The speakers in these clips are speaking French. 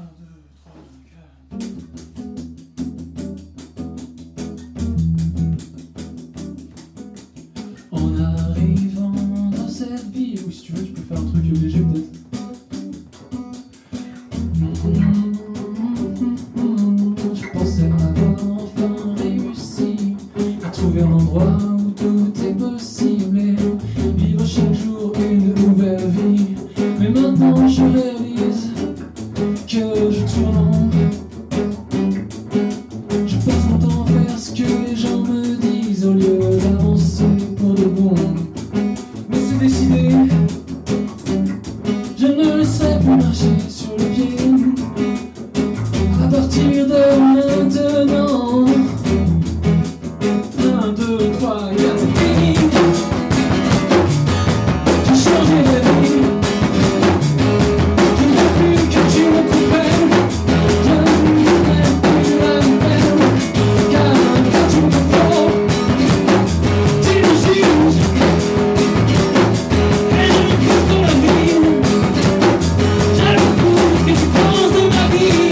En arrivant dans cette vie, ou si tu veux, tu peux faire un truc léger peut-être. Je pensais avoir enfin réussi à trouver un endroit où tout est possible et vivre chaque jour une nouvelle vie. Mais maintenant je réalise que je tourne. Je passe mon temps à faire ce que les gens me disent au lieu d'avancer pour de bon. Mais c'est décidé, je ne laisserai plus marcher sur le pied à partir de maintenant. 1, 2, 3, 4, c'est fini. J'ai changé de vie. Je ne veux plus que tu me comprennes. Je ne n'aime plus la peine. Car tu me faut, tu me juges. Et je me fous dans la vie. J'aime beaucoup ce que tu penses de ma vie.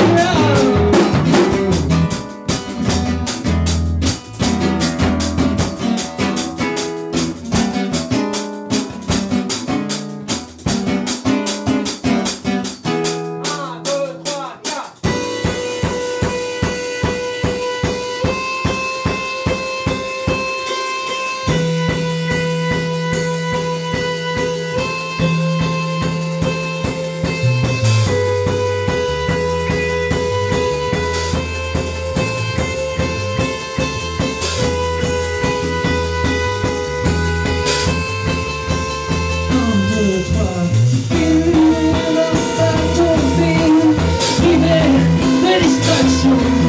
Vivere le distrazioni.